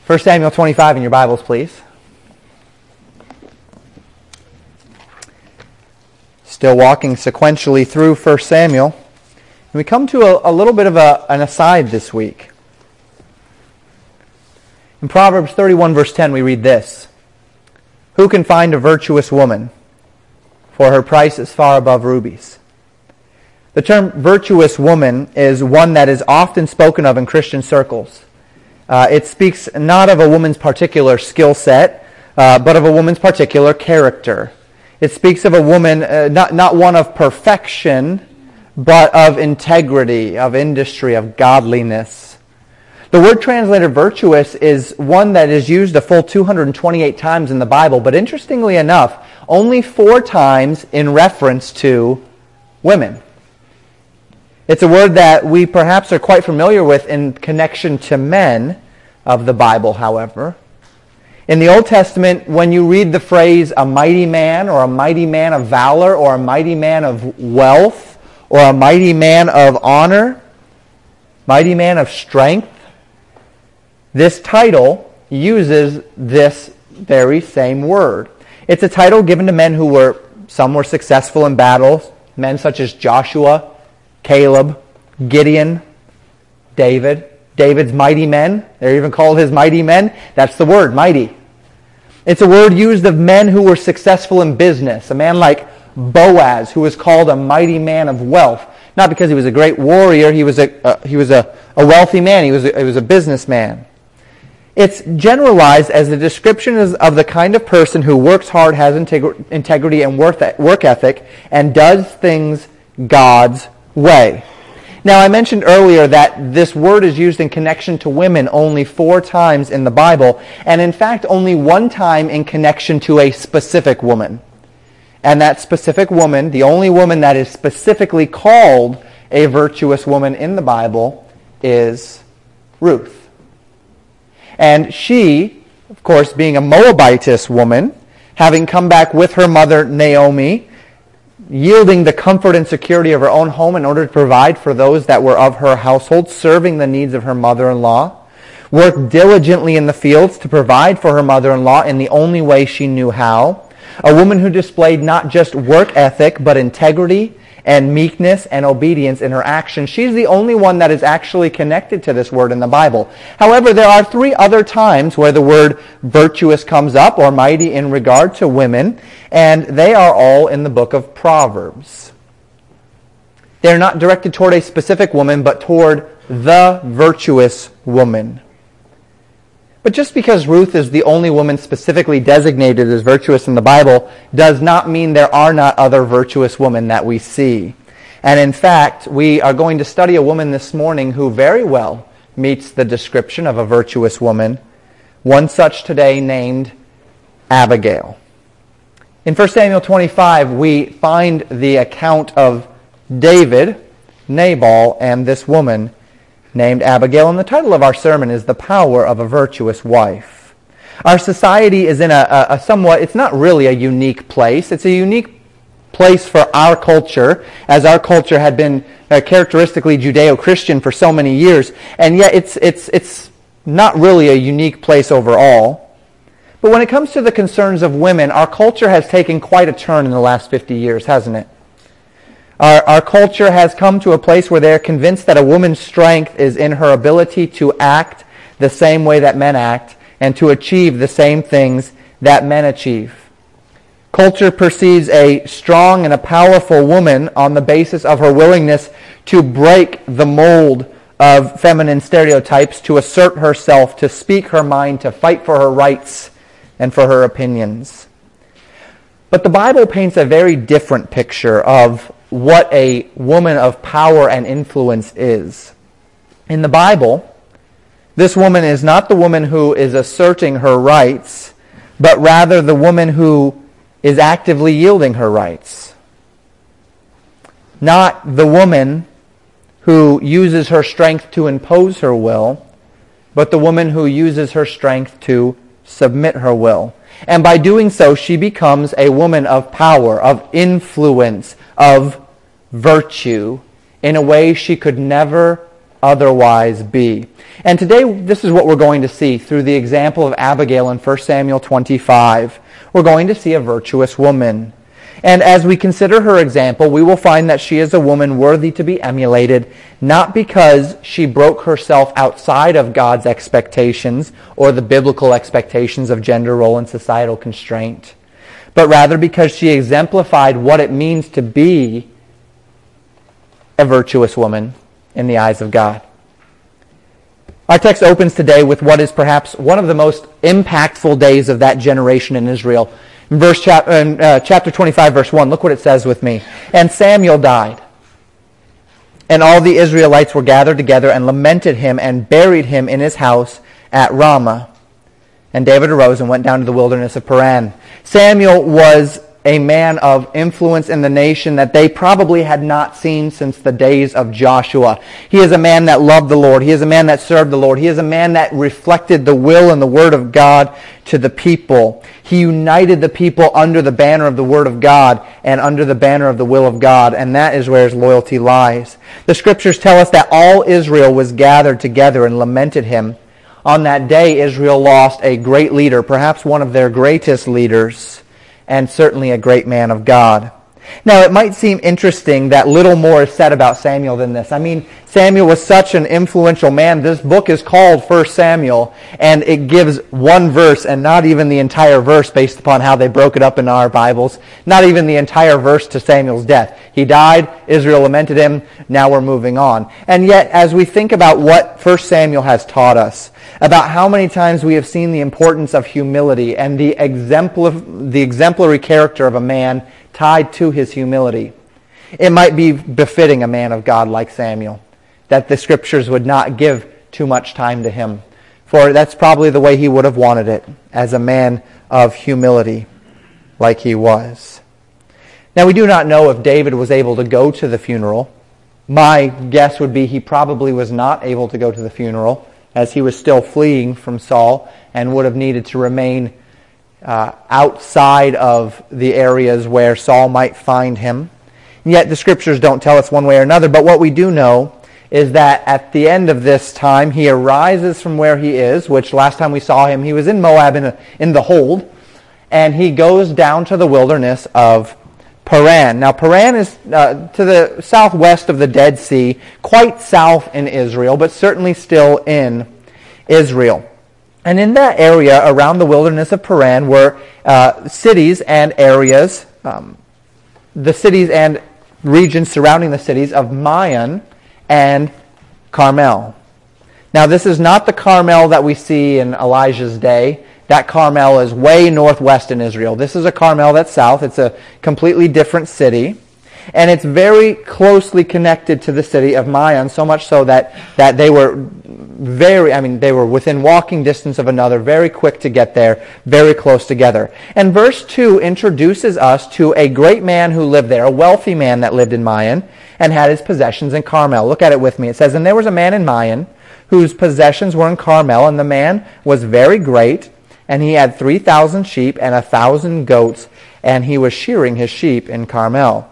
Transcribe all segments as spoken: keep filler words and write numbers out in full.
First Samuel twenty-five in your Bibles, please. Still walking sequentially through First Samuel. And we come to a, a little bit of a, an aside this week. In Proverbs thirty-one, verse ten, we read this. Who can find a virtuous woman? For her price is far above rubies. The term virtuous woman is one that is often spoken of in Christian circles. Uh, it speaks not of a woman's particular skill set, uh, but of a woman's particular character. It speaks of a woman, uh, not, not one of perfection, but of integrity, of industry, of godliness. The word translated virtuous is one that is used a full two hundred twenty-eight times in the Bible, but interestingly enough, only four times in reference to women. It's a word that we perhaps are quite familiar with in connection to men of the Bible, however. In the Old Testament, when you read the phrase a mighty man or a mighty man of valor or a mighty man of wealth or a mighty man of honor, mighty man of strength, this title uses this very same word. It's a title given to men who were, some were successful in battles, men such as Joshua, Caleb, Gideon, David. David's mighty men. They're even called his mighty men. That's the word, mighty. It's a word used of men who were successful in business. A man like Boaz, who was called a mighty man of wealth. Not because he was a great warrior. He was a uh, he was a, a wealthy man. He was a, he was a businessman. It's generalized as a description of the kind of person who works hard, has integ- integrity and work ethic, and does things God's way. Now, I mentioned earlier that this word is used in connection to women only four times in the Bible, and in fact only one time in connection to a specific woman. And that specific woman, the only woman that is specifically called a virtuous woman in the Bible, is Ruth. And she, of course, being a Moabitess woman, having come back with her mother Naomi, yielding the comfort and security of her own home in order to provide for those that were of her household, serving the needs of her mother-in-law, worked diligently in the fields to provide for her mother-in-law in the only way she knew how. A woman who displayed not just work ethic, but integrity and meekness and obedience in her actions. She's the only one that is actually connected to this word in the Bible. However, there are three other times where the word virtuous comes up, or mighty in regard to women, and they are all in the book of Proverbs. They're not directed toward a specific woman, but toward the virtuous woman. But just because Ruth is the only woman specifically designated as virtuous in the Bible does not mean there are not other virtuous women that we see. And in fact, we are going to study a woman this morning who very well meets the description of a virtuous woman, one such today named Abigail. In First Samuel twenty-five, we find the account of David, Nabal, and this woman named Abigail, and the title of our sermon is The Power of a Virtuous Wife. Our society is in a, a, a somewhat, it's not really a unique place. It's a unique place for our culture, as our culture had been uh, characteristically Judeo-Christian for so many years, and yet it's it's it's not really a unique place overall. But when it comes to the concerns of women, our culture has taken quite a turn in the last fifty years, hasn't it? Our, our culture has come to a place where they're convinced that a woman's strength is in her ability to act the same way that men act and to achieve the same things that men achieve. Culture perceives a strong and a powerful woman on the basis of her willingness to break the mold of feminine stereotypes, to assert herself, to speak her mind, to fight for her rights and for her opinions. But the Bible paints a very different picture of what a woman of power and influence is. In the Bible, this woman is not the woman who is asserting her rights, but rather the woman who is actively yielding her rights. Not the woman who uses her strength to impose her will, but the woman who uses her strength to submit her will. And by doing so, she becomes a woman of power, of influence, of virtue, in a way she could never otherwise be. And today, this is what we're going to see through the example of Abigail in First Samuel twenty-five. We're going to see a virtuous woman. And as we consider her example, we will find that she is a woman worthy to be emulated, not because she broke herself outside of God's expectations or the biblical expectations of gender role and societal constraint, but rather because she exemplified what it means to be a virtuous woman in the eyes of God. Our text opens today with what is perhaps one of the most impactful days of that generation in Israel. In verse chap- in, uh, chapter twenty-five, verse one, look what it says with me. And Samuel died, and all the Israelites were gathered together and lamented him and buried him in his house at Ramah. And David arose and went down to the wilderness of Paran. Samuel was a man of influence in the nation that they probably had not seen since the days of Joshua. He is a man that loved the Lord. He is a man that served the Lord. He is a man that reflected the will and the word of God to the people. He united the people under the banner of the word of God and under the banner of the will of God, and that is where his loyalty lies. The scriptures tell us that all Israel was gathered together and lamented him. On that day, Israel lost a great leader, perhaps one of their greatest leaders, and certainly a great man of God. Now, it might seem interesting that little more is said about Samuel than this. I mean, Samuel was such an influential man. This book is called First Samuel, and it gives one verse and not even the entire verse based upon how they broke it up in our Bibles. Not even the entire verse to Samuel's death. He died, Israel lamented him, now we're moving on. And yet, as we think about what First Samuel has taught us, about how many times we have seen the importance of humility and the exempl- the exemplary character of a man tied to his humility, it might be befitting a man of God like Samuel that the scriptures would not give too much time to him, for that's probably the way he would have wanted it, as a man of humility like he was. Now, we do not know if David was able to go to the funeral. My guess would be he probably was not able to go to the funeral, as he was still fleeing from Saul and would have needed to remain uh, outside of the areas where Saul might find him. And yet the scriptures don't tell us one way or another, but what we do know is that at the end of this time, he arises from where he is, which last time we saw him, he was in Moab in, a, in the hold, and he goes down to the wilderness of Paran. Now, Paran is uh, to the southwest of the Dead Sea, quite south in Israel, but certainly still in Israel. And in that area around the wilderness of Paran were uh, cities and areas, um, the cities and regions surrounding the cities of Maon and Carmel. Now, this is not the Carmel that we see in Elijah's day. That Carmel is way northwest in Israel. This is a Carmel that's south. It's a completely different city. And it's very closely connected to the city of Maon, so much so that, that they were very, I mean, they were within walking distance of another, very quick to get there, very close together. And verse two introduces us to a great man who lived there, a wealthy man that lived in Maon and had his possessions in Carmel. Look at it with me. It says, and there was a man in Maon whose possessions were in Carmel, and the man was very great, and he had three thousand sheep and a thousand goats, and he was shearing his sheep in Carmel.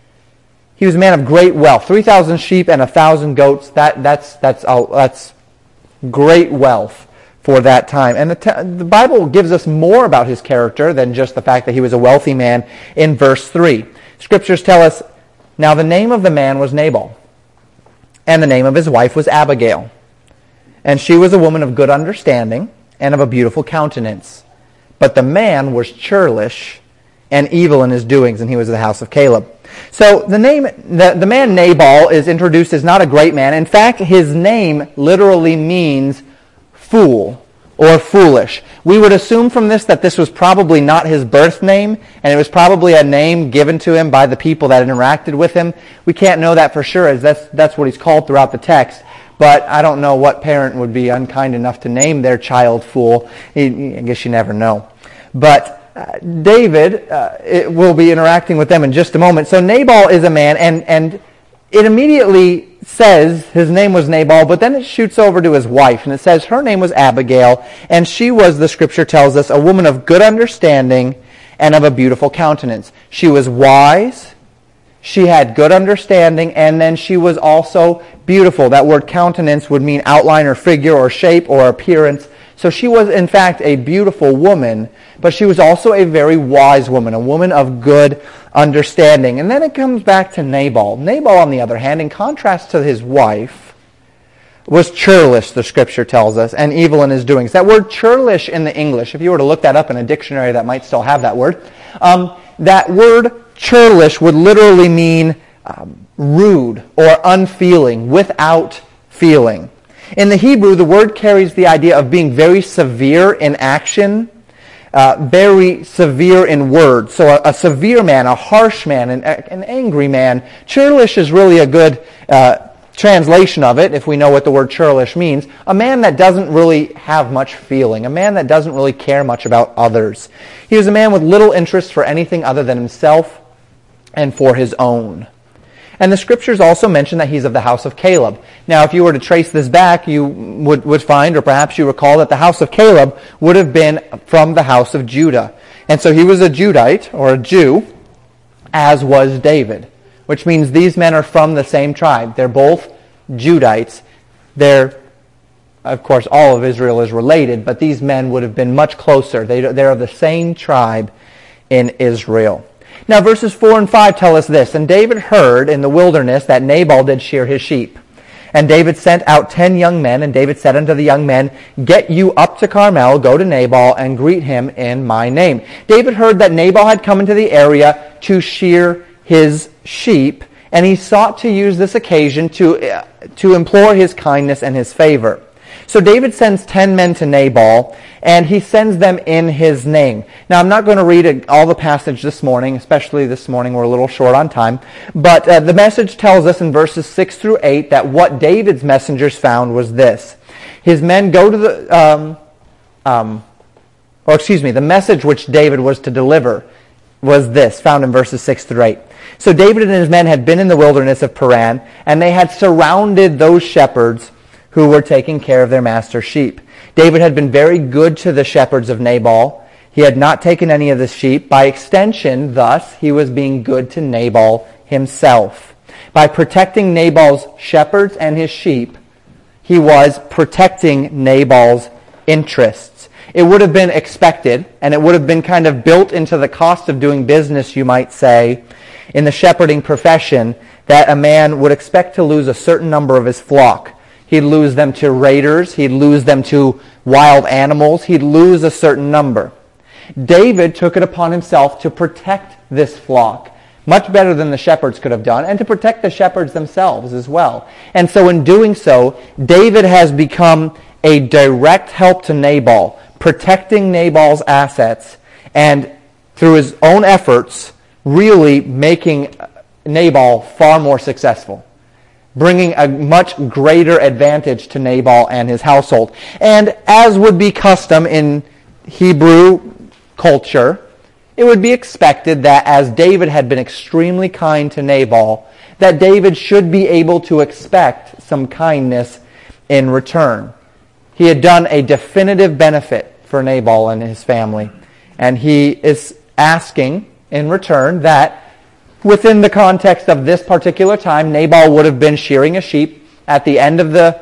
He was a man of great wealth. three thousand sheep and a thousand goats, that, that's, that's, uh, that's great wealth for that time. And the, t- the Bible gives us more about his character than just the fact that he was a wealthy man in verse three. Scriptures tell us, now the name of the man was Nabal, and the name of his wife was Abigail. And she was a woman of good understanding and of a beautiful countenance. But the man was churlish and evil in his doings, and he was of the house of Caleb. So the name, the, the man Nabal is introduced as not a great man. In fact, his name literally means fool or foolish. We would assume from this that this was probably not his birth name, and it was probably a name given to him by the people that interacted with him. We can't know that for sure, as that's, that's what he's called throughout the text. But I don't know what parent would be unkind enough to name their child fool. I guess you never know. But uh, David uh, it will be interacting with them in just a moment. So Nabal is a man, and, and it immediately says his name was Nabal, but then it shoots over to his wife, and it says her name was Abigail, and she was, the scripture tells us, a woman of good understanding and of a beautiful countenance. She was wise, She had good understanding, and then she was also beautiful. That word countenance would mean outline or figure or shape or appearance. So she was, in fact, a beautiful woman, but she was also a very wise woman, a woman of good understanding. And then it comes back to Nabal. Nabal, on the other hand, in contrast to his wife, was churlish, the Scripture tells us, and evil in his doings. That word churlish in the English, if you were to look that up in a dictionary that might still have that word, um, that word churlish would literally mean um, rude or unfeeling, without feeling. In the Hebrew, the word carries the idea of being very severe in action, uh, very severe in words. So a, a severe man, a harsh man, an, an angry man. Churlish is really a good uh, translation of it, if we know what the word churlish means. A man that doesn't really have much feeling, a man that doesn't really care much about others. He was a man with little interest for anything other than himself and for his own. And the Scriptures also mention that he's of the house of Caleb. Now, if you were to trace this back, you would, would find, or perhaps you recall, that the house of Caleb would have been from the house of Judah. And so he was a Judite, or a Jew, as was David, which means these men are from the same tribe. They're both Judites. They're, of course, all of Israel is related, but these men would have been much closer. They, they're of the same tribe in Israel. Now, verses four and five tell us this. And David heard in the wilderness that Nabal did shear his sheep. And David sent out ten young men, and David said unto the young men, Get you up to Carmel, go to Nabal, and greet him in my name. David heard that Nabal had come into the area to shear his sheep, and he sought to use this occasion to, uh, to implore his kindness and his favor. So David sends ten men to Nabal, and he sends them in his name. Now, I'm not going to read all the passage this morning, especially this morning. We're a little short on time. But uh, the message tells us in verses six through eight that what David's messengers found was this. His men go to the, um, um, or excuse me, the message which David was to deliver was this, found in verses six through eight. So David and his men had been in the wilderness of Paran, and they had surrounded those shepherds who were taking care of their master's sheep. David had been very good to the shepherds of Nabal. He had not taken any of the sheep. By extension, thus, he was being good to Nabal himself. By protecting Nabal's shepherds and his sheep, he was protecting Nabal's interests. It would have been expected, and it would have been kind of built into the cost of doing business, you might say, in the shepherding profession, that a man would expect to lose a certain number of his flock. He'd lose them to raiders. He'd lose them to wild animals. He'd lose a certain number. David took it upon himself to protect this flock, much better than the shepherds could have done, and to protect the shepherds themselves as well. And so in doing so, David has become a direct help to Nabal, protecting Nabal's assets, and through his own efforts, really making Nabal far more successful, bringing a much greater advantage to Nabal and his household. And as would be custom in Hebrew culture, it would be expected that as David had been extremely kind to Nabal, that David should be able to expect some kindness in return. He had done a definitive benefit for Nabal and his family, and he is asking in return that within the context of this particular time, Nabal would have been shearing a sheep. At the end of the,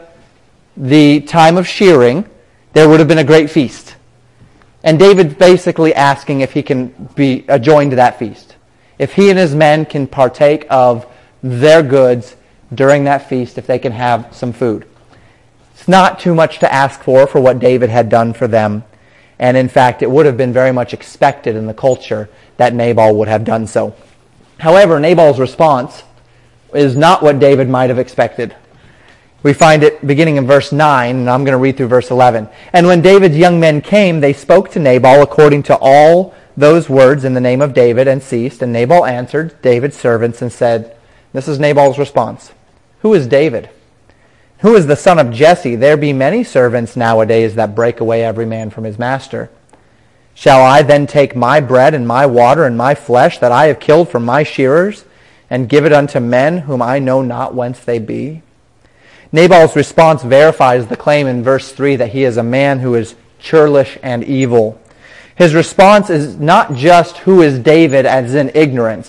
the time of shearing, there would have been a great feast. And David's basically asking if he can be joined to that feast. If he and his men can partake of their goods during that feast, if they can have some food. It's not too much to ask for for what David had done for them. And in fact, it would have been very much expected in the culture that Nabal would have done so. However, Nabal's response is not what David might have expected. We find it beginning in verse nine, and I'm going to read through verse eleven. And when David's young men came, they spoke to Nabal according to all those words in the name of David, and ceased. And Nabal answered David's servants and said, this is Nabal's response. Who is David? Who is the son of Jesse? There be many servants nowadays that break away every man from his master. Shall I then take my bread and my water and my flesh that I have killed from my shearers, and give it unto men whom I know not whence they be? Nabal's response verifies the claim in verse three that he is a man who is churlish and evil. His response is not just who is David as in ignorance.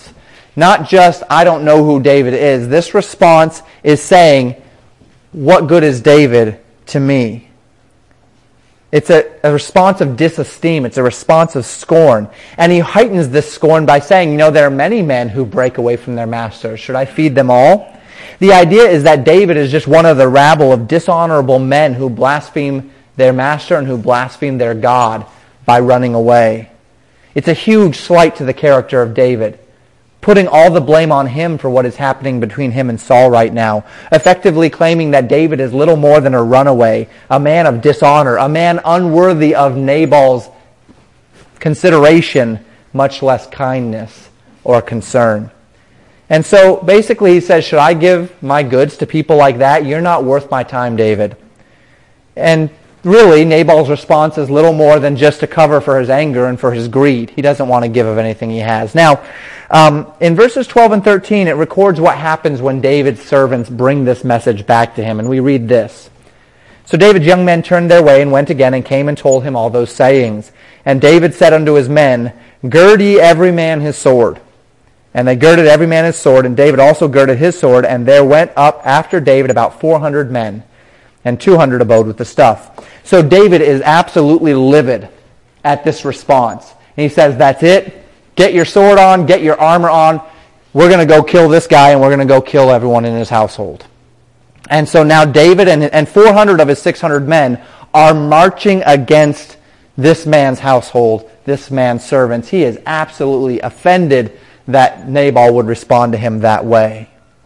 Not just, I don't know who David is. This response is saying, what good is David to me? It's a, a response of disesteem. It's a response of scorn. And he heightens this scorn by saying, you know, there are many men who break away from their masters. Should I feed them all? The idea is that David is just one of the rabble of dishonorable men who blaspheme their master and who blaspheme their God by running away. It's a huge slight to the character of David, putting all the blame on him for what is happening between him and Saul right now, effectively claiming that David is little more than a runaway, a man of dishonor, a man unworthy of Nabal's consideration, much less kindness or concern. And so basically he says, should I give my goods to people like that? You're not worth my time, David. And really, Nabal's response is little more than just a cover for his anger and for his greed. He doesn't want to give of anything he has. Now, um, in verses twelve and thirteen, it records what happens when David's servants bring this message back to him. And we read this. So David's young men turned their way and went again and came and told him all those sayings. And David said unto his men, gird ye every man his sword. And they girded every man his sword, and David also girded his sword, and there went up after David about four hundred men, and two hundred abode with the stuff. So David is absolutely livid at this response. And he says, that's it. Get your sword on, get your armor on. We're going to go kill this guy, and we're going to go kill everyone in his household. And so now David and, and four hundred of his six hundred men are marching against this man's household, this man's servants. He is absolutely offended that Nabal would respond to him that way.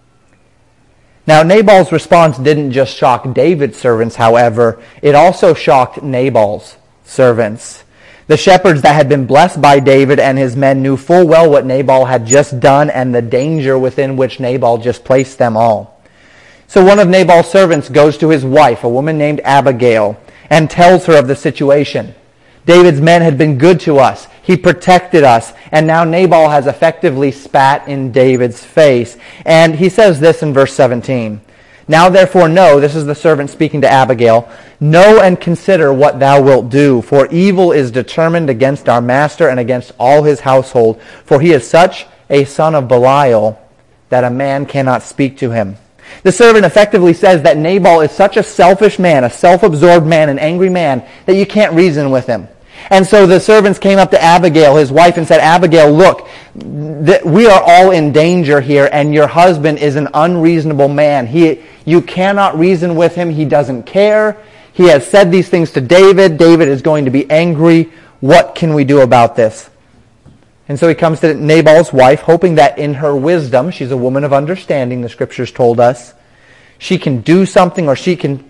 Now, Nabal's response didn't just shock David's servants, however. It also shocked Nabal's servants. The shepherds that had been blessed by David and his men knew full well what Nabal had just done and the danger within which Nabal just placed them all. So one of Nabal's servants goes to his wife, a woman named Abigail, and tells her of the situation. David's men had been good to us. He protected us. And now Nabal has effectively spat in David's face. And he says this in verse seventeen. Now therefore know, this is the servant speaking to Abigail, know and consider what thou wilt do, for evil is determined against our master and against all his household, for he is such a son of Belial that a man cannot speak to him. The servant effectively says that Nabal is such a selfish man, a self-absorbed man, an angry man, that you can't reason with him. And so the servants came up to Abigail, his wife, and said, Abigail, look, th- we are all in danger here, and your husband is an unreasonable man. He, you cannot reason with him. He doesn't care. He has said these things to David. David is going to be angry. What can we do about this? And so he comes to Nabal's wife, hoping that in her wisdom, she's a woman of understanding, the scriptures told us, she can do something or she can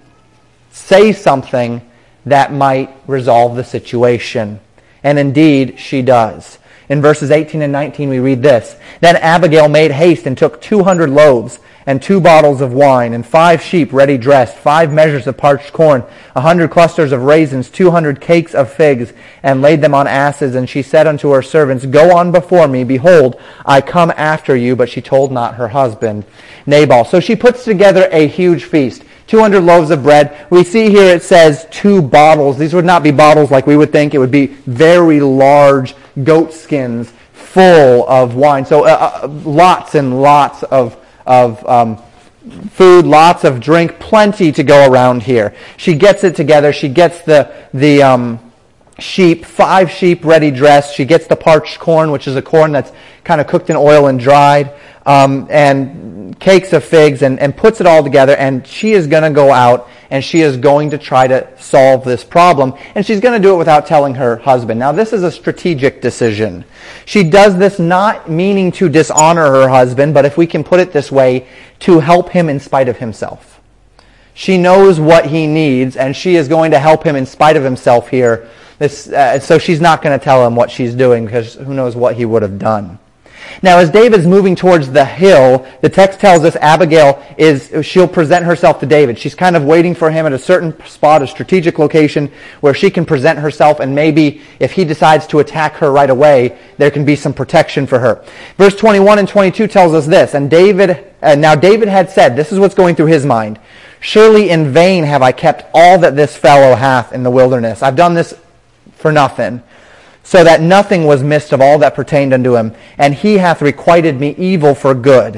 say something that might resolve the situation. And indeed, she does. In verses eighteen and nineteen, we read this. Then Abigail made haste and took two hundred loaves and two bottles of wine and five sheep ready dressed, five measures of parched corn, a hundred clusters of raisins, two hundred cakes of figs, and laid them on asses. And she said unto her servants, go on before me. Behold, I come after you. But she told not her husband, Nabal. So she puts together a huge feast. two hundred loaves of bread. We see here it says two bottles. These would not be bottles like we would think. It would be very large goat skins full of wine. So uh, uh, lots and lots of, of um, food, lots of drink, plenty to go around here. She gets it together. She gets the, the um, sheep, five sheep ready dressed. She gets the parched corn, which is a corn that's kind of cooked in oil and dried. Um, and cakes of figs and, and puts it all together, and she is going to go out and she is going to try to solve this problem, and she's going to do it without telling her husband. Now this is a strategic decision. She does this not meaning to dishonor her husband, but if we can put it this way, to help him in spite of himself. She knows what he needs, and she is going to help him in spite of himself here. This, uh, so she's not going to tell him what she's doing, because who knows what he would have done. Now, as David's moving towards the hill, the text tells us Abigail is, she'll present herself to David. She's kind of waiting for him at a certain spot, a strategic location, where she can present herself, and maybe if he decides to attack her right away, there can be some protection for her. Verse twenty-one and twenty-two tells us this, and David, uh, now David had said, this is what's going through his mind, surely in vain have I kept all that this fellow hath in the wilderness. I've done this for nothing. so that nothing was missed of all that pertained unto him. And he hath requited me evil for good.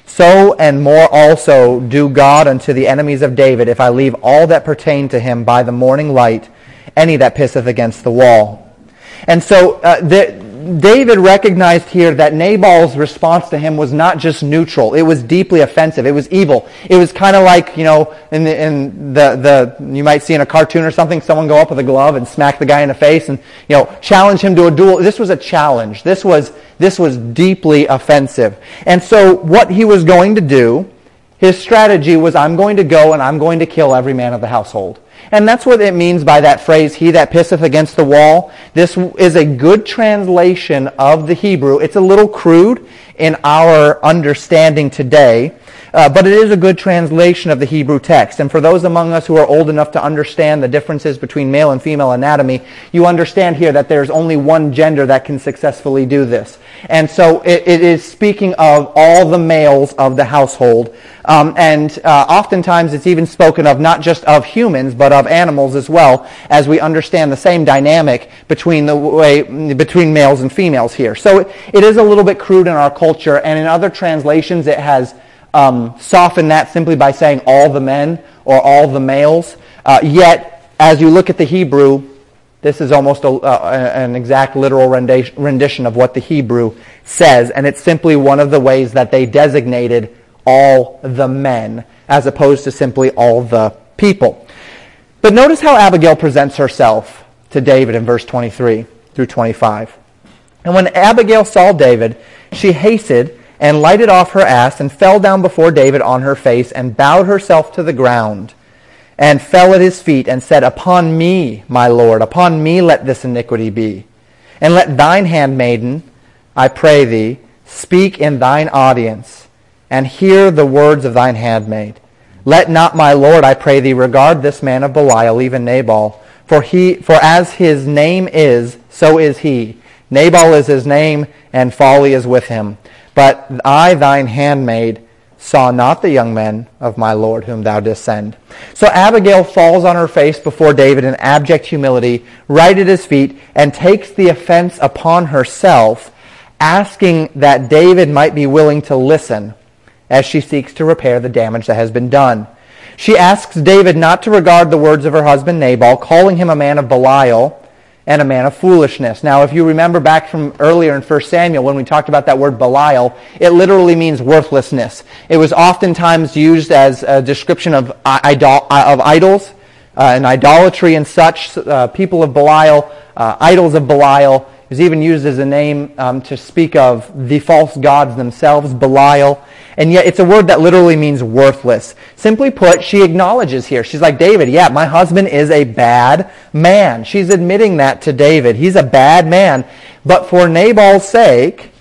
So and more also do God unto the enemies of David, if I leave all that pertain to him by the morning light, any that pisseth against the wall. And so uh, the, David recognized here that Nabal's response to him was not just neutral. It was deeply offensive. It was evil. It was kind of like, you know, in the, in the, the, you might see in a cartoon or something, someone go up with a glove and smack the guy in the face and, you know, challenge him to a duel. This was a challenge. This was, this was deeply offensive. And so what he was going to do, his strategy was, I'm going to go and I'm going to kill every man of the household. And that's what it means by that phrase, he that pisseth against the wall. This is a good translation of the Hebrew. It's a little crude in our understanding today, uh, but it is a good translation of the Hebrew text. And for those among us who are old enough to understand the differences between male and female anatomy, you understand here that there's only one gender that can successfully do this. And so it, it is speaking of all the males of the household. Um, and uh, oftentimes it's even spoken of not just of humans, but of animals as well, as we understand the same dynamic between the way between males and females here. So it, it is a little bit crude in our culture, and in other translations it has um, softened that simply by saying all the men or all the males. Uh, yet, as you look at the Hebrew, this is almost a, uh, an exact literal rendition of what the Hebrew says, and it's simply one of the ways that they designated all the men, as opposed to simply all the people. But notice how Abigail presents herself to David in verse twenty-three through twenty-five. And when Abigail saw David, she hasted and lighted off her ass and fell down before David on her face and bowed herself to the ground and fell at his feet and said, Upon me, my Lord, upon me let this iniquity be. And let thine handmaiden, I pray thee, speak in thine audience, and hear the words of thine handmaid. Let not my Lord, I pray thee, regard this man of Belial, even Nabal, for he, for as his name is, so is he. Nabal is his name, and folly is with him. But I, thine handmaid, saw not the young men of my Lord whom thou didst send. So Abigail falls on her face before David in abject humility, right at his feet, and takes the offense upon herself, asking that David might be willing to listen as she seeks to repair the damage that has been done. She asks David not to regard the words of her husband Nabal, calling him a man of Belial and a man of foolishness. Now, if you remember back from earlier in First Samuel when we talked about that word Belial, it literally means worthlessness. It was oftentimes used as a description of, idol, of idols uh, and idolatry and such. Uh, people of Belial, uh, idols of Belial. It was even used as a name um, to speak of the false gods themselves, Belial. And yet it's a word that literally means worthless. Simply put, she acknowledges here. She's like, David, yeah, my husband is a bad man. She's admitting that to David. He's a bad man. But for Nabal's sake,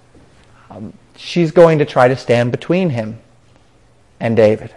um, she's going to try to stand between him and David.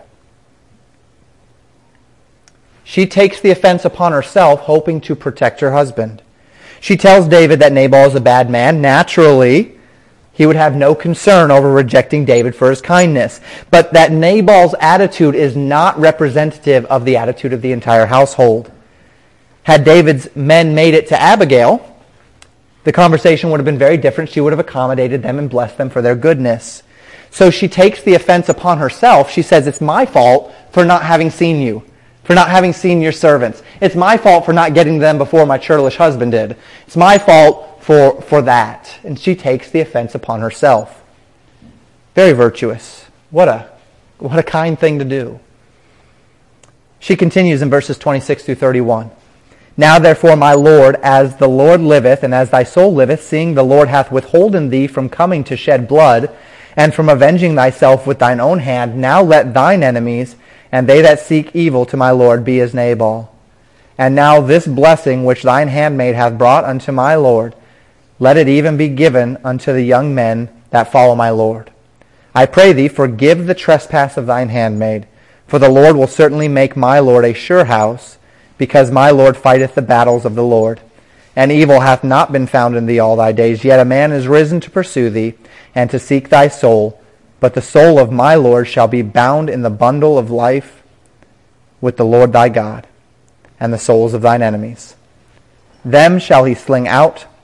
She takes the offense upon herself, hoping to protect her husband. She tells David that Nabal is a bad man. Naturally, he would have no concern over rejecting David for his kindness. But that Nabal's attitude is not representative of the attitude of the entire household. Had David's men made it to Abigail, the conversation would have been very different. She would have accommodated them and blessed them for their goodness. So she takes the offense upon herself. She says, it's my fault for not having seen you, for not having seen your servants. It's my fault for not getting them before my churlish husband did. It's my fault for, for that. And she takes the offense upon herself. Very virtuous. What a, what a kind thing to do. She continues in verses twenty-six through thirty-one. Now therefore, my Lord, as the Lord liveth, and as thy soul liveth, seeing the Lord hath withholden thee from coming to shed blood, and from avenging thyself with thine own hand, now let thine enemies, and they that seek evil to my Lord, be as Nabal. And now this blessing which thine handmaid hath brought unto my Lord, let it even be given unto the young men that follow my Lord. I pray thee, forgive the trespass of thine handmaid, for the Lord will certainly make my Lord a sure house, because my Lord fighteth the battles of the Lord. And evil hath not been found in thee all thy days, yet a man is risen to pursue thee, and to seek thy soul. But the soul of my Lord shall be bound in the bundle of life with the Lord thy God, and the souls of thine enemies. Them shall he sling out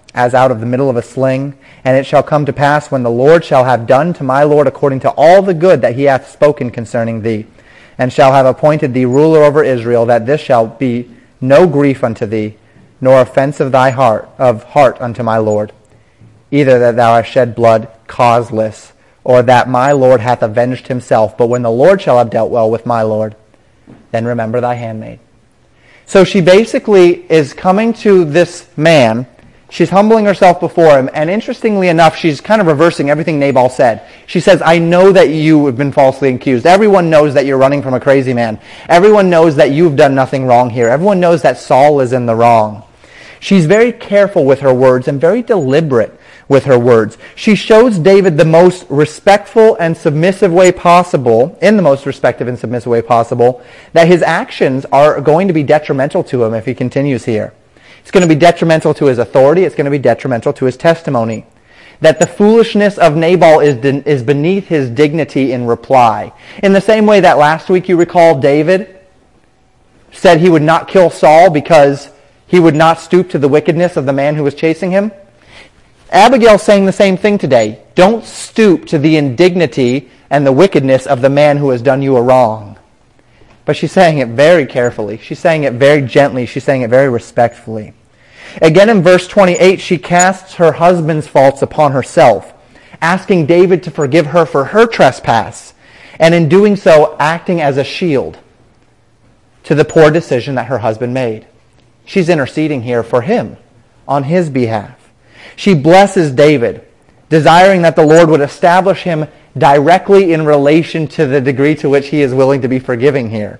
as out of the middle of a sling. And it shall come to pass, when the Lord shall have done to my Lord according to all the good that he hath spoken concerning thee, and shall have appointed thee ruler over Israel, that this shall be no grief unto thee, nor offense of thy heart of heart unto my Lord, either that thou hast shed blood causeless, or that my Lord hath avenged himself. But when the Lord shall have dealt well with my Lord, then remember thy handmaid. So she basically is coming to this man. She's humbling herself before him, and interestingly enough, she's kind of reversing everything Nabal said. She says, I know that you have been falsely accused. Everyone knows that you're running from a crazy man. Everyone knows that you've done nothing wrong here. Everyone knows that Saul is in the wrong. She's very careful with her words and very deliberate with her words. She shows David the most respectful and submissive way possible, in the most respectful and submissive way possible, that his actions are going to be detrimental to him if he continues here. It's going to be detrimental to his authority. It's going to be detrimental to his testimony. That the foolishness of Nabal is, is beneath his dignity in reply. In the same way that last week you recall David said he would not kill Saul because he would not stoop to the wickedness of the man who was chasing him. Abigail's saying the same thing today. Don't stoop to the indignity and the wickedness of the man who has done you a wrong. But she's saying it very carefully. She's saying it very gently. She's saying it very respectfully. Again in verse twenty-eight, she casts her husband's faults upon herself, asking David to forgive her for her trespass, and in doing so, acting as a shield to the poor decision that her husband made. She's interceding here for him, on his behalf. She blesses David, desiring that the Lord would establish him directly in relation to the degree to which he is willing to be forgiving here,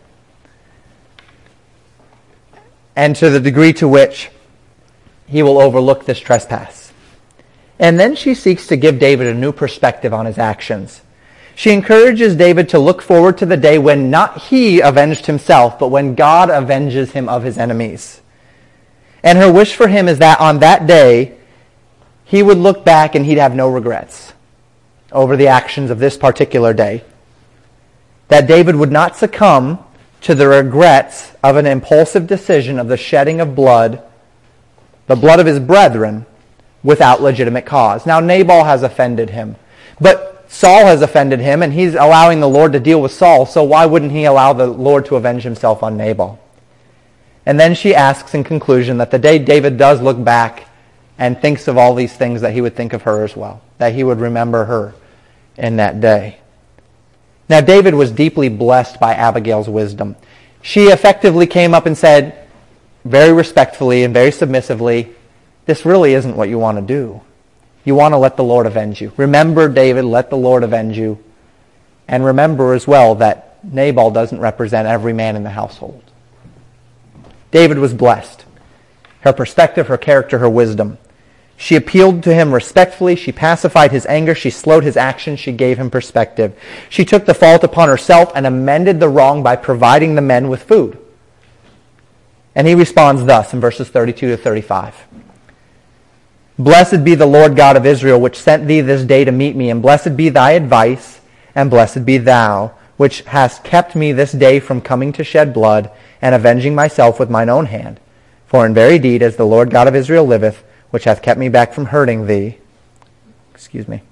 and to the degree to which he will overlook this trespass. And then she seeks to give David a new perspective on his actions. She encourages David to look forward to the day when not he avenged himself, but when God avenges him of his enemies. And her wish for him is that on that day, he would look back and he'd have no regrets over the actions of this particular day. That David would not succumb to the regrets of an impulsive decision of the shedding of blood, the blood of his brethren, without legitimate cause. Now Nabal has offended him, but Saul has offended him, and he's allowing the Lord to deal with Saul, so why wouldn't he allow the Lord to avenge himself on Nabal? And then she asks in conclusion that the day David does look back and thinks of all these things, that he would think of her as well, that he would remember her in that day. Now David was deeply blessed by Abigail's wisdom. She effectively came up and said, very respectfully and very submissively, this really isn't what you want to do. You want to let the Lord avenge you. Remember, David, let the Lord avenge you. And remember as well that Nabal doesn't represent every man in the household. David was blessed. Her perspective, her character, her wisdom. She appealed to him respectfully. She pacified his anger. She slowed his action. She gave him perspective. She took the fault upon herself and amended the wrong by providing the men with food. And he responds thus in verses thirty-two to thirty-five. Blessed be the Lord God of Israel, which sent thee this day to meet me, and blessed be thy advice, and blessed be thou, which hast kept me this day from coming to shed blood, and avenging myself with mine own hand. For in very deed, as the Lord God of Israel liveth, which hath kept me back from hurting thee. Excuse me.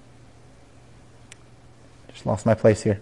Just lost my place here.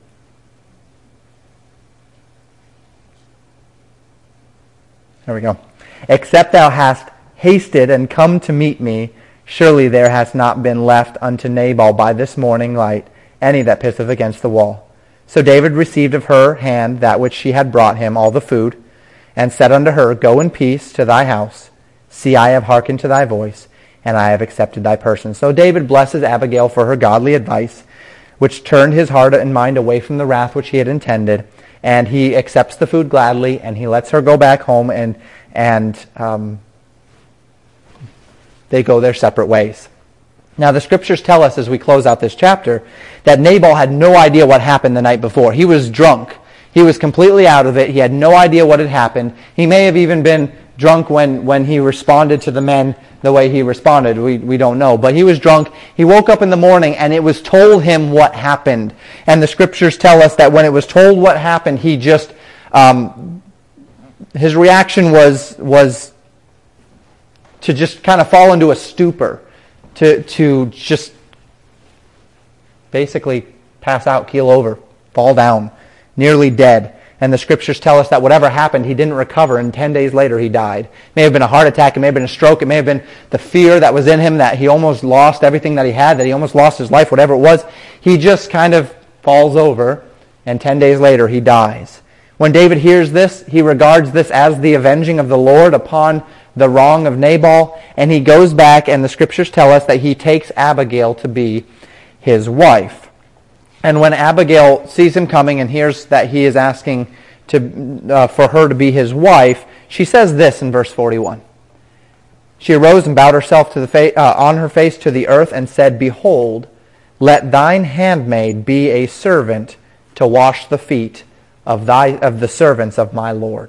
There we go. Except thou hast hasted and come to meet me, surely there hath not been left unto Nabal by this morning light any that pisseth against the wall. So David received of her hand that which she had brought him, all the food, and said unto her, Go in peace to thy house. See, I have hearkened to thy voice, and I have accepted thy person. So David blesses Abigail for her godly advice, which turned his heart and mind away from the wrath which he had intended, and he accepts the food gladly, and he lets her go back home, and and um, they go their separate ways. Now the scriptures tell us as we close out this chapter that Nabal had no idea what happened the night before. He was drunk. He was completely out of it. He had no idea what had happened. He may have even been drunk when, when he responded to the men the way he responded. We, we don't know. But he was drunk. He woke up in the morning and it was told him what happened. And the scriptures tell us that when it was told what happened, he just, um, his reaction was, was to just kind of fall into a stupor, to, to just basically pass out, keel over, fall down, nearly dead. And the scriptures tell us that whatever happened, he didn't recover, and ten days later he died. It may have been a heart attack, it may have been a stroke, it may have been the fear that was in him, that he almost lost everything that he had, that he almost lost his life, whatever it was. He just kind of falls over, and ten days later he dies. When David hears this, he regards this as the avenging of the Lord upon the wrong of Nabal, and he goes back, and the scriptures tell us that he takes Abigail to be his wife. And when Abigail sees him coming and hears that he is asking to, uh, for her to be his wife, she says this in verse forty-one. She arose and bowed herself to the fa- uh, on her face to the earth and said, Behold, let thine handmaid be a servant to wash the feet of thy of the servants of my Lord.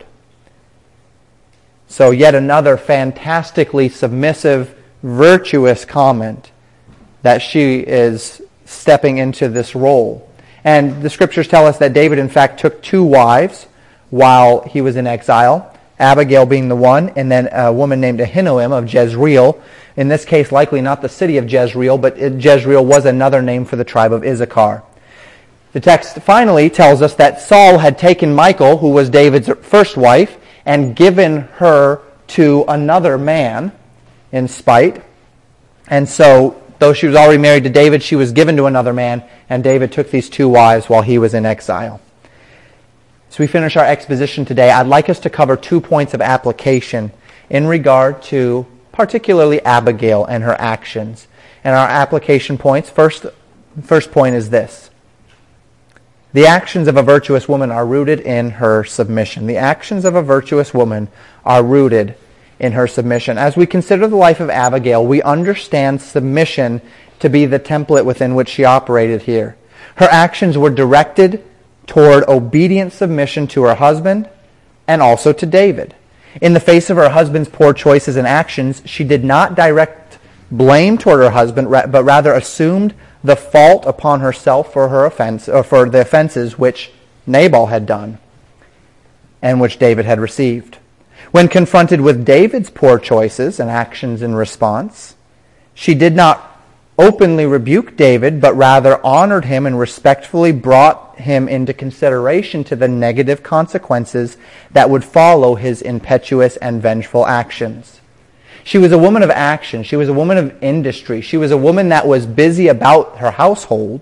So yet another fantastically submissive, virtuous comment that she is stepping into this role. And the scriptures tell us that David, in fact, took two wives while he was in exile, Abigail being the one, and then a woman named Ahinoam of Jezreel. In this case, likely not the city of Jezreel, but Jezreel was another name for the tribe of Issachar. The text finally tells us that Saul had taken Michal, who was David's first wife, and given her to another man in spite. And so, though she was already married to David, she was given to another man, and David took these two wives while he was in exile. As we finish our exposition today, I'd like us to cover two points of application in regard to particularly Abigail and her actions. And our application points, first, first point is this. The actions of a virtuous woman are rooted in her submission. The actions of a virtuous woman are rooted in her submission. As we consider the life of Abigail, we understand submission to be the template within which she operated here. Her actions were directed toward obedient submission to her husband and also to David. In the face of her husband's poor choices and actions, she did not direct blame toward her husband, but rather assumed the fault upon herself for her offense, or for the offenses which Nabal had done and which David had received. When confronted with David's poor choices and actions in response, she did not openly rebuke David, but rather honored him and respectfully brought him into consideration to the negative consequences that would follow his impetuous and vengeful actions. She was a woman of action. She was a woman of industry. She was a woman that was busy about her household,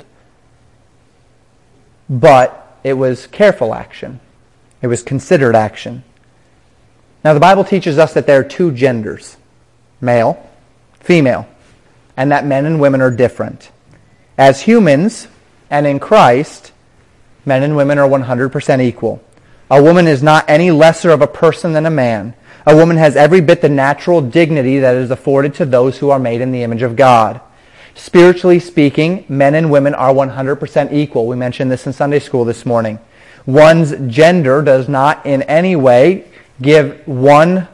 but it was careful action. It was considered action. Now, the Bible teaches us that there are two genders, male, female, and that men and women are different. As humans and in Christ, men and women are one hundred percent equal. A woman is not any lesser of a person than a man. A woman has every bit the natural dignity that is afforded to those who are made in the image of God. Spiritually speaking, men and women are one hundred percent equal. We mentioned this in Sunday school this morning. One's gender does not in any way give one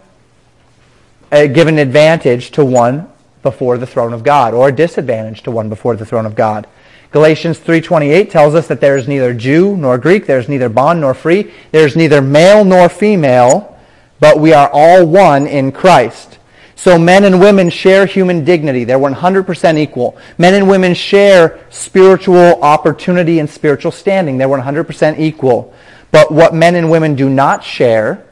uh, give an advantage to one before the throne of God, or a disadvantage to one before the throne of God. Galatians three twenty-eight tells us that there is neither Jew nor Greek, there is neither bond nor free, there is neither male nor female, but we are all one in Christ. So men and women share human dignity. They're one hundred percent equal. Men and women share spiritual opportunity and spiritual standing. They're one hundred percent equal. But what men and women do not share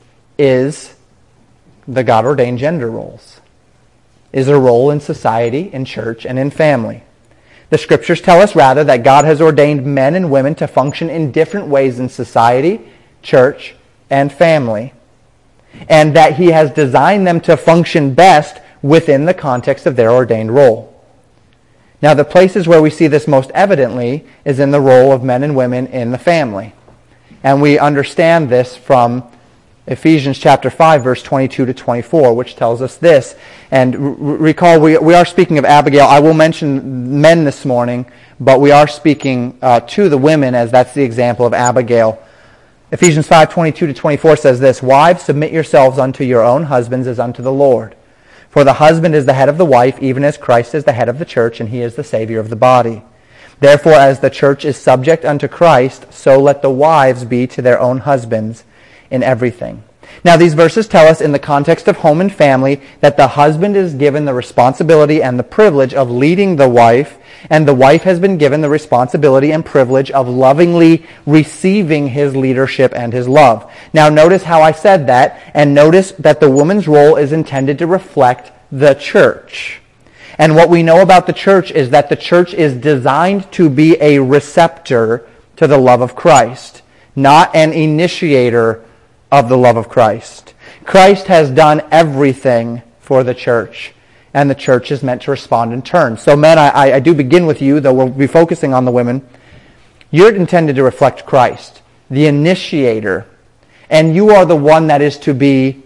is the God-ordained gender roles, is a role in society, in church, and in family. The Scriptures tell us rather that God has ordained men and women to function in different ways in society, church, and family, and that He has designed them to function best within the context of their ordained role. Now, the places where we see this most evidently is in the role of men and women in the family. And we understand this from Ephesians chapter five, verse twenty-two to twenty-four, which tells us this. And r- recall, we, we are speaking of Abigail. I will mention men this morning, but we are speaking uh, to the women, as that's the example of Abigail. Ephesians five, twenty-two to twenty-four says this, Wives, submit yourselves unto your own husbands as unto the Lord. For the husband is the head of the wife, even as Christ is the head of the church, and he is the Savior of the body. Therefore, as the church is subject unto Christ, so let the wives be to their own husbands in everything. Now, these verses tell us in the context of home and family that the husband is given the responsibility and the privilege of leading the wife, and the wife has been given the responsibility and privilege of lovingly receiving his leadership and his love. Now, notice how I said that, and notice that the woman's role is intended to reflect the church. And what we know about the church is that the church is designed to be a receptor to the love of Christ, not an initiator of the love of Christ. Christ has done everything for the church, and the church is meant to respond in turn. So men, I, I do begin with you, though we'll be focusing on the women. You're intended to reflect Christ, the initiator, and you are the one that is to be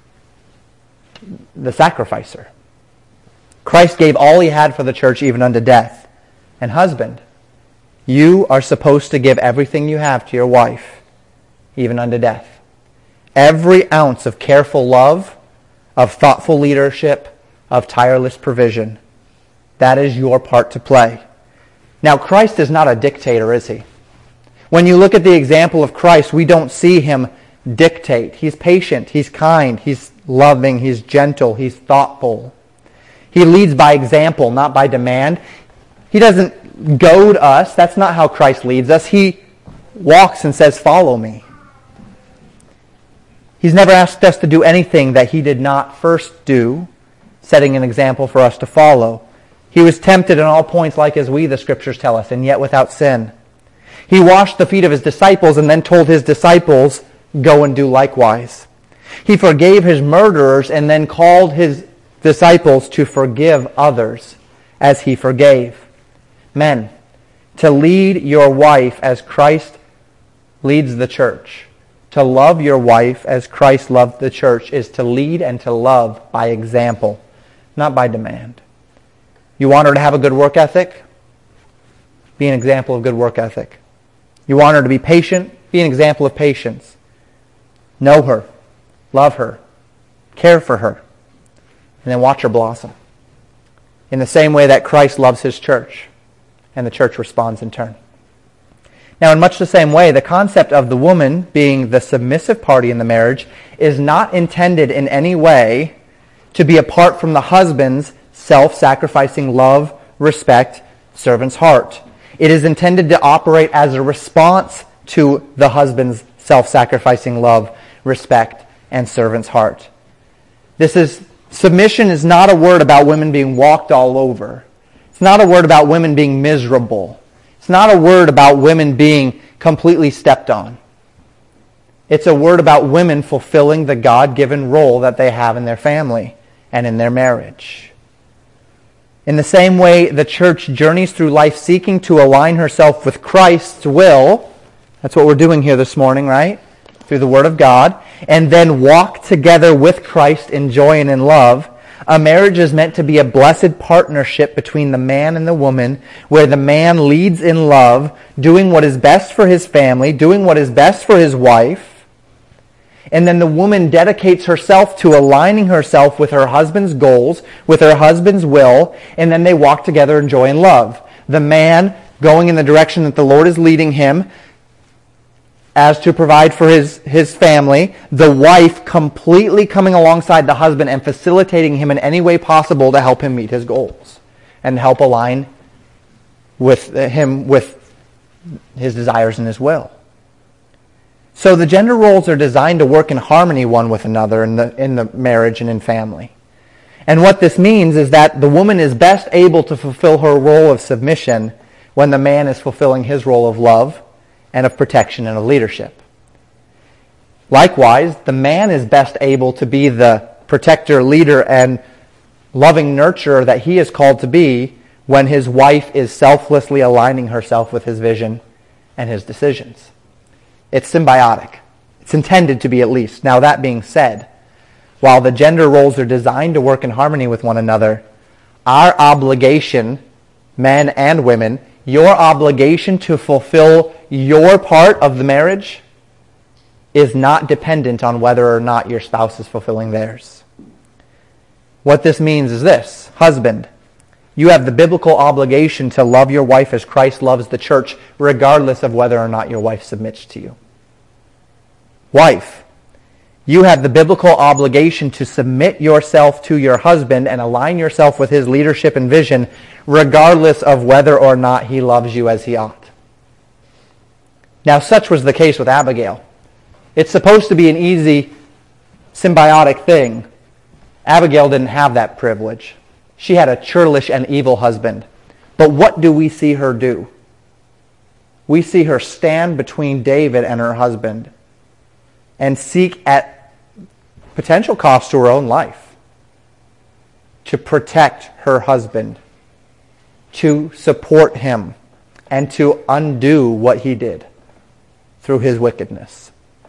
the sacrificer. Christ gave all he had for the church, even unto death. And husband, you are supposed to give everything you have to your wife, even unto death. Every ounce of careful love, of thoughtful leadership, of tireless provision. That is your part to play. Now, Christ is not a dictator, is he? When you look at the example of Christ, we don't see him dictate. He's patient, he's kind, he's loving, he's gentle, he's thoughtful. He leads by example, not by demand. He doesn't goad us. That's not how Christ leads us. He walks and says, "Follow me." He's never asked us to do anything that he did not first do, setting an example for us to follow. He was tempted in all points like as we, the Scriptures tell us, and yet without sin. He washed the feet of his disciples and then told his disciples, "Go and do likewise." He forgave his murderers and then called his disciples to forgive others as he forgave. Men, to lead your wife as Christ leads the church, to love your wife as Christ loved the church, is to lead and to love by example, not by demand. You want her to have a good work ethic? Be an example of good work ethic. You want her to be patient? Be an example of patience. Know her, love her, care for her, and then watch her blossom. In the same way that Christ loves his church, and the church responds in turn. Now, in much the same way, the concept of the woman being the submissive party in the marriage is not intended in any way to be apart from the husband's self-sacrificing love, respect, servant's heart. It is intended to operate as a response to the husband's self-sacrificing love, respect, and servant's heart. This is Submission is not a word about women being walked all over. It's not a word about women being miserable. It's not a word about women being completely stepped on. It's a word about women fulfilling the God-given role that they have in their family and in their marriage. In the same way, the church journeys through life seeking to align herself with Christ's will. That's what we're doing here this morning, right? Through the Word of God, and then walk together with Christ in joy and in love. A marriage is meant to be a blessed partnership between the man and the woman, where the man leads in love, doing what is best for his family, doing what is best for his wife, and then the woman dedicates herself to aligning herself with her husband's goals, with her husband's will, and then they walk together in joy and love. The man going in the direction that the Lord is leading him, as to provide for his, his family, the wife completely coming alongside the husband and facilitating him in any way possible to help him meet his goals and help align with him with his desires and his will. So the gender roles are designed to work in harmony one with another in the, in the marriage and in family. And what this means is that the woman is best able to fulfill her role of submission when the man is fulfilling his role of love and of protection and of leadership. Likewise, the man is best able to be the protector, leader, and loving nurturer that he is called to be when his wife is selflessly aligning herself with his vision and his decisions. It's symbiotic. It's intended to be, at least. Now, that being said, while the gender roles are designed to work in harmony with one another, our obligation, men and women, your obligation to fulfill your part of the marriage is not dependent on whether or not your spouse is fulfilling theirs. What this means is this: husband, you have the biblical obligation to love your wife as Christ loves the church, regardless of whether or not your wife submits to you. Wife, You have the biblical obligation to submit yourself to your husband and align yourself with his leadership and vision, regardless of whether or not he loves you as he ought. Now, such was the case with Abigail. It's supposed to be an easy, symbiotic thing. Abigail didn't have that privilege. She had a churlish and evil husband. But what do we see her do? We see her stand between David and her husband and seek at potential cost to her own life to protect her husband, to support him, and to undo what he did through his wickedness.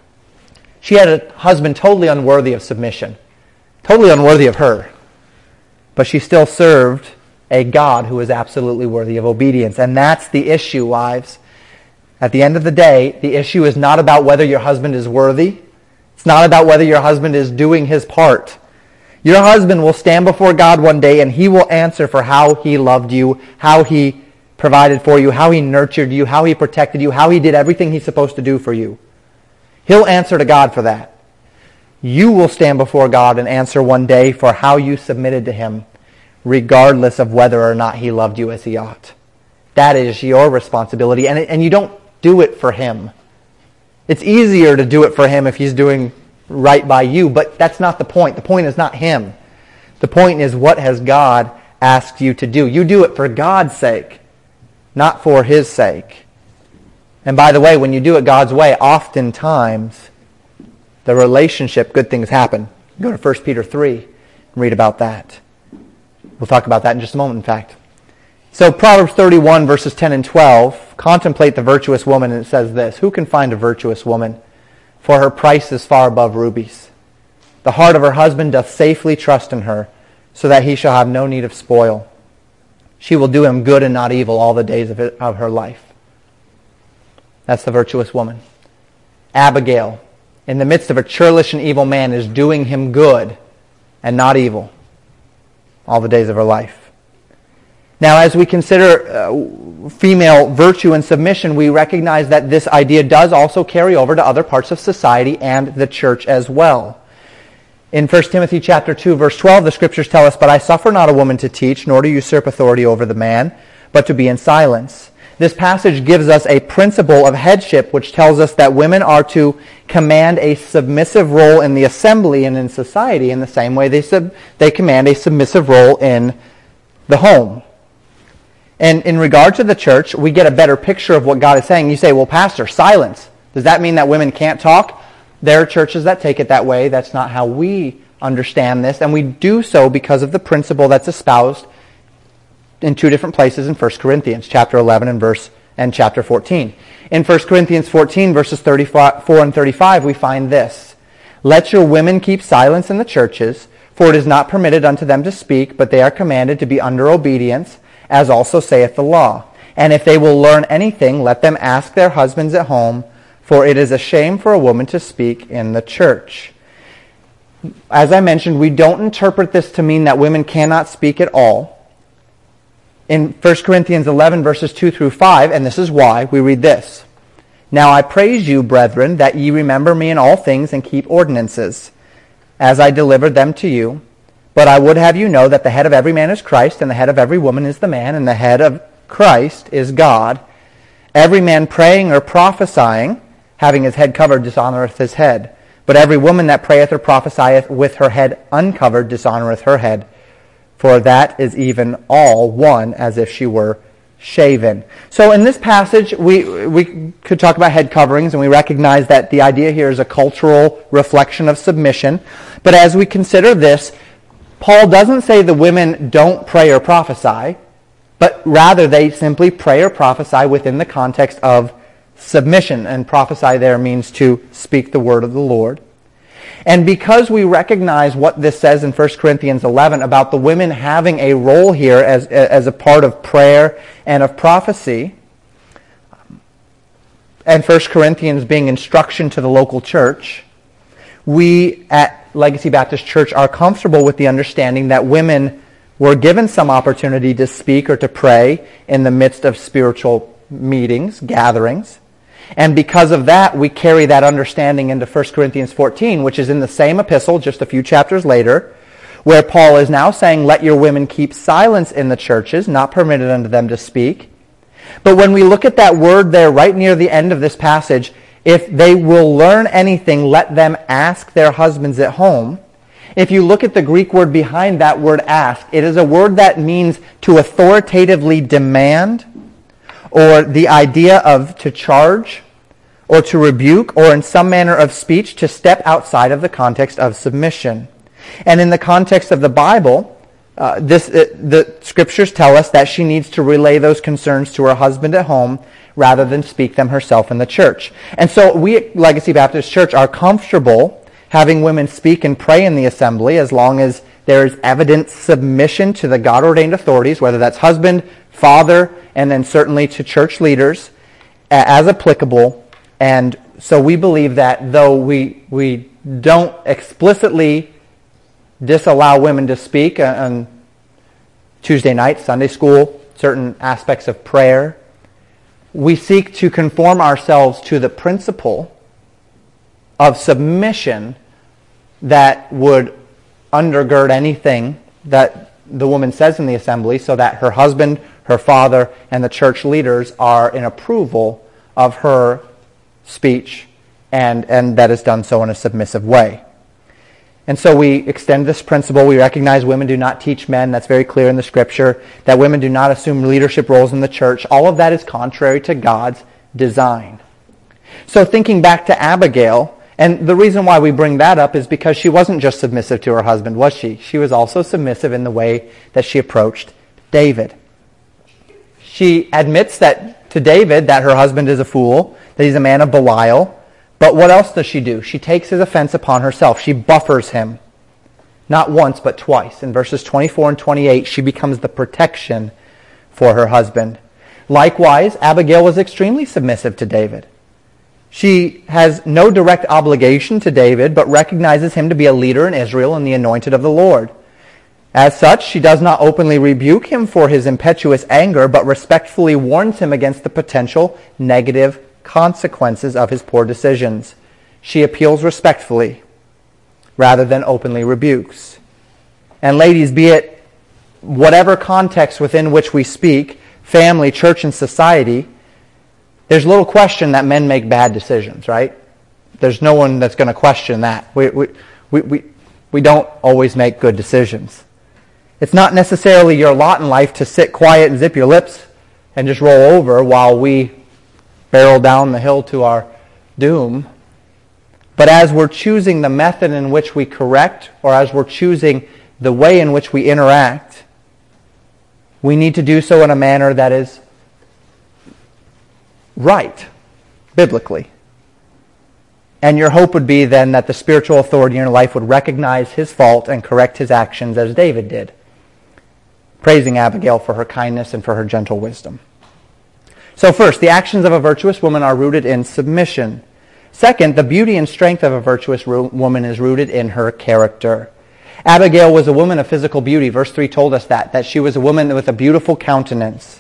She had a husband totally unworthy of submission, totally unworthy of her, but she still served a God who is absolutely worthy of obedience. And that's the issue, wives. At the end of the day, the issue is not about whether your husband is worthy. It's not about whether your husband is doing his part. Your husband will stand before God one day and he will answer for how he loved you, how he provided for you, how he nurtured you, how he protected you, how he did everything he's supposed to do for you. He'll answer to God for that. You will stand before God and answer one day for how you submitted to him, regardless of whether or not he loved you as he ought. That is your responsibility, and, and you don't do it for him. It's easier to do it for him if he's doing right by you, but that's not the point. The point is not him. The point is, what has God asked you to do? You do it for God's sake, not for his sake. And by the way, when you do it God's way, oftentimes the relationship, good things happen. Go to First Peter three and read about that. We'll talk about that in just a moment, in fact. So Proverbs thirty-one, verses ten and twelve, contemplate the virtuous woman, and it says this: who can find a virtuous woman? For her price is far above rubies. The heart of her husband doth safely trust in her, so that he shall have no need of spoil. She will do him good and not evil all the days of, it, of her life. That's the virtuous woman. Abigail, in the midst of a churlish and evil man, is doing him good and not evil all the days of her life. Now, as we consider uh, female virtue and submission, we recognize that this idea does also carry over to other parts of society and the church as well. In First Timothy chapter two, verse twelve, the scriptures tell us, "But I suffer not a woman to teach, nor to usurp authority over the man, but to be in silence." This passage gives us a principle of headship which tells us that women are to command a submissive role in the assembly and in society in the same way they, sub- they command a submissive role in the home. And in regard to the church, we get a better picture of what God is saying. You say, well, Pastor, silence. Does that mean that women can't talk? There are churches that take it that way. That's not how we understand this. And we do so because of the principle that's espoused in two different places in First Corinthians, chapter eleven and verse and chapter fourteen. In First Corinthians fourteen, verses thirty-four and thirty-five, we find this: let your women keep silence in the churches, for it is not permitted unto them to speak, but they are commanded to be under obedience, as also saith the law. And if they will learn anything, let them ask their husbands at home, for it is a shame for a woman to speak in the church. As I mentioned, we don't interpret this to mean that women cannot speak at all. In First Corinthians eleven, verses two through five, and this is why, we read this: now I praise you, brethren, that ye remember me in all things and keep ordinances, as I delivered them to you. But I would have you know that the head of every man is Christ, and the head of every woman is the man, and the head of Christ is God. Every man praying or prophesying, having his head covered, dishonoreth his head. But every woman that prayeth or prophesieth with her head uncovered dishonoreth her head. For that is even all one, as if she were shaven. So in this passage, we we could talk about head coverings, and we recognize that the idea here is a cultural reflection of submission. But as we consider this, Paul doesn't say the women don't pray or prophesy, but rather they simply pray or prophesy within the context of submission. And prophesy there means to speak the word of the Lord. And because we recognize what this says in First Corinthians eleven about the women having a role here as, as a part of prayer and of prophecy, and First Corinthians being instruction to the local church, we at Legacy Baptist Church are comfortable with the understanding that women were given some opportunity to speak or to pray in the midst of spiritual meetings, gatherings. And because of that, we carry that understanding into First Corinthians fourteen, which is in the same epistle, just a few chapters later, where Paul is now saying, let your women keep silence in the churches, not permitted unto them to speak. But when we look at that word there right near the end of this passage, if they will learn anything, let them ask their husbands at home. If you look at the Greek word behind that word ask, it is a word that means to authoritatively demand, or the idea of to charge, or to rebuke, or in some manner of speech to step outside of the context of submission. And in the context of the Bible, uh, this uh, the scriptures tell us that she needs to relay those concerns to her husband at home rather than speak them herself in the church. And so we at Legacy Baptist Church are comfortable having women speak and pray in the assembly as long as there is evident submission to the God-ordained authorities, whether that's husband, father, and then certainly to church leaders as applicable. And so we believe that though we we don't explicitly disallow women to speak on Tuesday night, Sunday school, certain aspects of prayer, we seek to conform ourselves to the principle of submission that would undergird anything that the woman says in the assembly, so that her husband, her father, and the church leaders are in approval of her speech, and, and that is done so in a submissive way. And so we extend this principle. We recognize women do not teach men. That's very clear in the Scripture. That women do not assume leadership roles in the church. All of that is contrary to God's design. So thinking back to Abigail, and the reason why we bring that up is because she wasn't just submissive to her husband, was she? She was also submissive in the way that she approached David. She admits that to David that her husband is a fool, that he's a man of Belial. But what else does she do? She takes his offense upon herself. She buffers him. Not once, but twice. In verses twenty-four and twenty-eight, she becomes the protection for her husband. Likewise, Abigail was extremely submissive to David. She has no direct obligation to David, but recognizes him to be a leader in Israel and the anointed of the Lord. As such, she does not openly rebuke him for his impetuous anger, but respectfully warns him against the potential negative consequences of his poor decisions. She appeals respectfully rather than openly rebukes. And ladies, be it whatever context within which we speak, family, church, and society, there's little question that men make bad decisions, right? There's no one that's going to question that. We, we, we, we, we don't always make good decisions. It's not necessarily your lot in life to sit quiet and zip your lips and just roll over while we barrel down the hill to our doom. But as we're choosing the method in which we correct, or as we're choosing the way in which we interact, we need to do so in a manner that is right, biblically. And your hope would be then that the spiritual authority in your life would recognize his fault and correct his actions as David did, praising Abigail for her kindness and for her gentle wisdom. So first, the actions of a virtuous woman are rooted in submission. Second, the beauty and strength of a virtuous woman is rooted in her character. Abigail was a woman of physical beauty. Verse three told us that, that she was a woman with a beautiful countenance.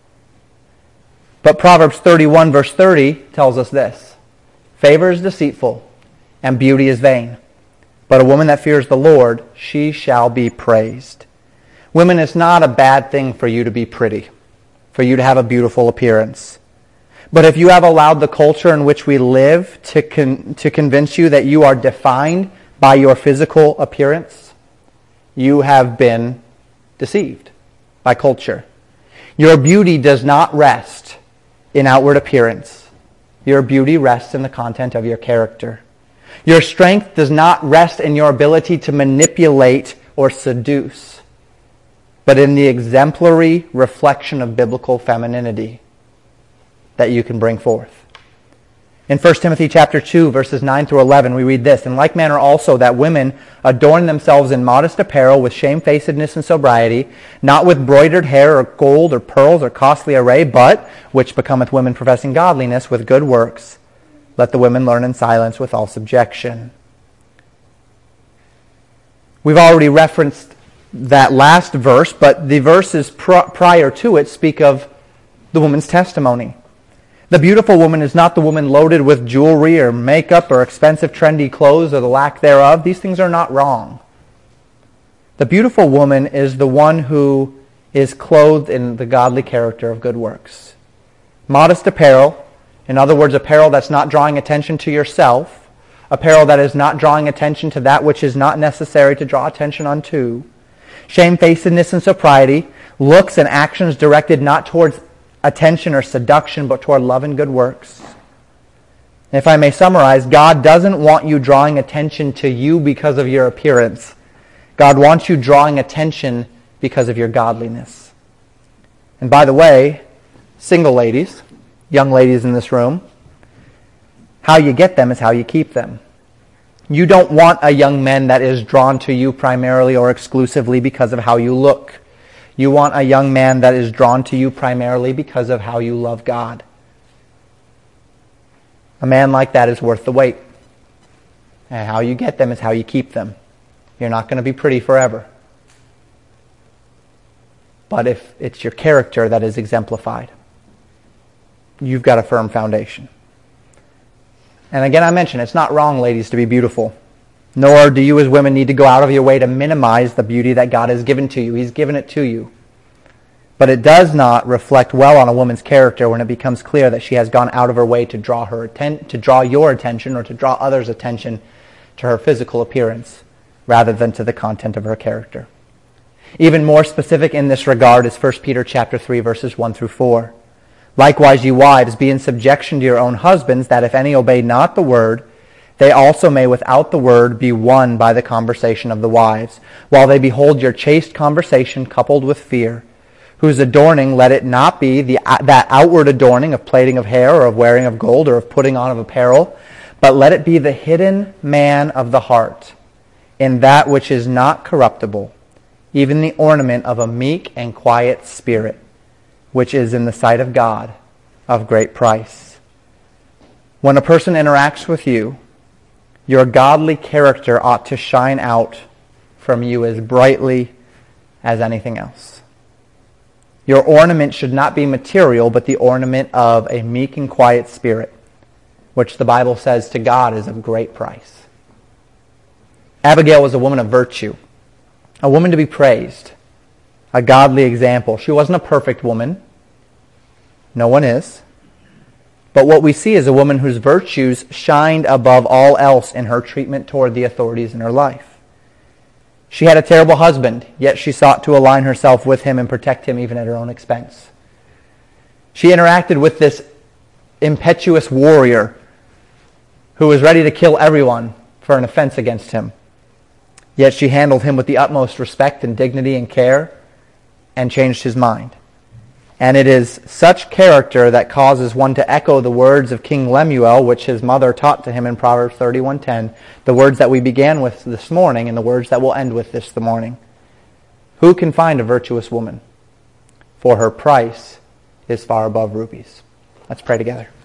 But Proverbs thirty-one verse thirty tells us this: favor is deceitful, and beauty is vain. But a woman that fears the Lord, she shall be praised. Women, it's not a bad thing for you to be pretty, for you to have a beautiful appearance. But if you have allowed the culture in which we live to con- to convince you that you are defined by your physical appearance, you have been deceived by culture. Your beauty does not rest in outward appearance. Your beauty rests in the content of your character. Your strength does not rest in your ability to manipulate or seduce, but in the exemplary reflection of biblical femininity that you can bring forth. In First Timothy chapter two, verses nine through eleven, we read this: in like manner also that women adorn themselves in modest apparel with shamefacedness and sobriety, not with broidered hair or gold or pearls or costly array, but, which becometh women professing godliness, with good works. Let the women learn in silence with all subjection. We've already referenced that last verse, but the verses pr- prior to it speak of the woman's testimony. The beautiful woman is not the woman loaded with jewelry or makeup or expensive trendy clothes or the lack thereof. These things are not wrong. The beautiful woman is the one who is clothed in the godly character of good works. Modest apparel, in other words, apparel that's not drawing attention to yourself, apparel that is not drawing attention to that which is not necessary to draw attention unto. Shamefacedness and sobriety, looks and actions directed not towards attention or seduction, but toward love and good works. If I may summarize, God doesn't want you drawing attention to you because of your appearance. God wants you drawing attention because of your godliness. And by the way, single ladies, young ladies in this room, how you get them is how you keep them. You don't want a young man that is drawn to you primarily or exclusively because of how you look. You want a young man that is drawn to you primarily because of how you love God. A man like that is worth the wait. And how you get them is how you keep them. You're not going to be pretty forever. But if it's your character that is exemplified, you've got a firm foundation. And again, I mentioned, it's not wrong, ladies, to be beautiful. Nor do you as women need to go out of your way to minimize the beauty that God has given to you. He's given it to you. But it does not reflect well on a woman's character when it becomes clear that she has gone out of her way to draw her atten- to draw your attention or to draw others' attention to her physical appearance rather than to the content of her character. Even more specific in this regard is First Peter chapter three, verses one through four. Likewise, ye wives, be in subjection to your own husbands, that if any obey not the word, they also may without the word be won by the conversation of the wives, while they behold your chaste conversation coupled with fear, whose adorning let it not be the, that outward adorning of plaiting of hair or of wearing of gold or of putting on of apparel, but let it be the hidden man of the heart, in that which is not corruptible, even the ornament of a meek and quiet spirit, which is in the sight of God of great price. When a person interacts with you, your godly character ought to shine out from you as brightly as anything else. Your ornament should not be material, but the ornament of a meek and quiet spirit, which the Bible says to God is of great price. Abigail was a woman of virtue, a woman to be praised, a godly example. She wasn't a perfect woman. No one is. But what we see is a woman whose virtues shined above all else in her treatment toward the authorities in her life. She had a terrible husband, yet she sought to align herself with him and protect him even at her own expense. She interacted with this impetuous warrior who was ready to kill everyone for an offense against him. Yet she handled him with the utmost respect and dignity and care and changed his mind. And it is such character that causes one to echo the words of King Lemuel, which his mother taught to him in Proverbs thirty-one ten, the words that we began with this morning and the words that we'll end with this morning. Who can find a virtuous woman? For her price is far above rubies. Let's pray together.